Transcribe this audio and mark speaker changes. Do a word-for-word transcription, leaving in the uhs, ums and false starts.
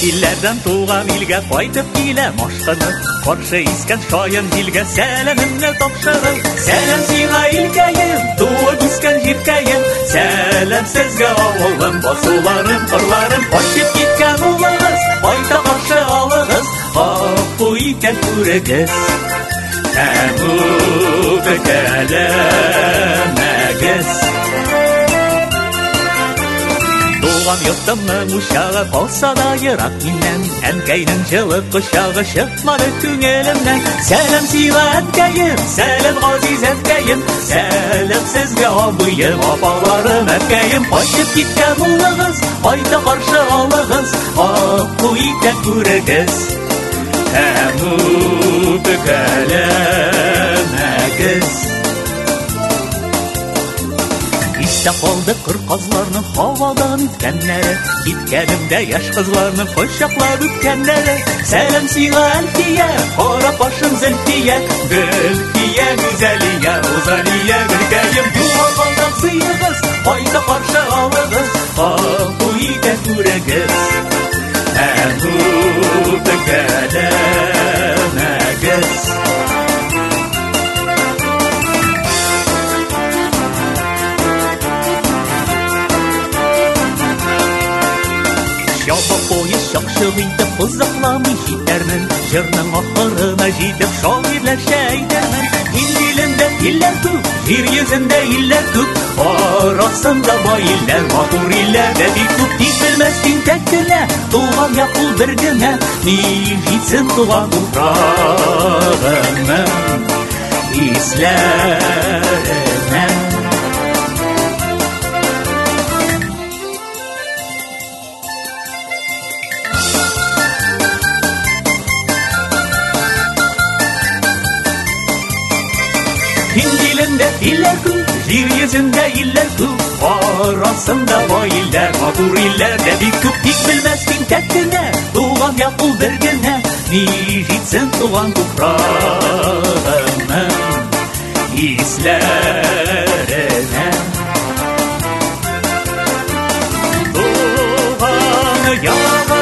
Speaker 1: Илләрдән туган илгә кайтып килә машкыны, каршы искән шаян җилгә сәламемне тапшырып. Сәлам сиңа илкәем, туып үскән җиркәем, сәлам сезгә авылым, басуларым, кырларым, качып киткән улыгыз, кайта каршы алыгыз, гафу итеп күрегез. Һәм үпкәләмәгез. Туган йортымның учагы калса да ерак миннән, әнкәйнең җылы кочагы чыкмады күңелемнән. Сәлам сиңа әнкәем, сәлам газиз әнкәем, сәлам сезгә абыем, апаларым, әнкәем, качып киткән улыгыз, кайта каршы алыгыз, гафу итеп күрегез. Һәм үпкәләмәгез. Истә калды кыр казларның һавадан үткәннәре, киткәнемдә яшь кызларның кочаклап үткәннәре. Сәлам сиңа Әлфия, кара кашым Зөлфия, Гөлфия, Гүзәлия, Розалия, Гөлкәем, югалган сыйыгыз, кайта каршы алыгыз, гафу итеп күрегез. Һәм үпкәләмәгез. Ябы поезд шакшып итеп кызыкламый җитәрмен, җырның ахырына җитеп шагыйрьләрчә әйтәрмен. Ил илендә илләр күп, җир йөзендә илләр күп, арасында бай илләр, матур илләр дә бик күп. Тик белмәс тинтәк кенә, туган якул бер генә, ни җитсен туган туфрагымның исләренә. Илләрдә илләр күп, җир йөзендә илләр күп, арасында бай илләр, матур илләр дә бик күп. Тик белмәс тинтәк кенә, туган якул бер генә, ни җитсен туган туфрагымның исләренә. Туган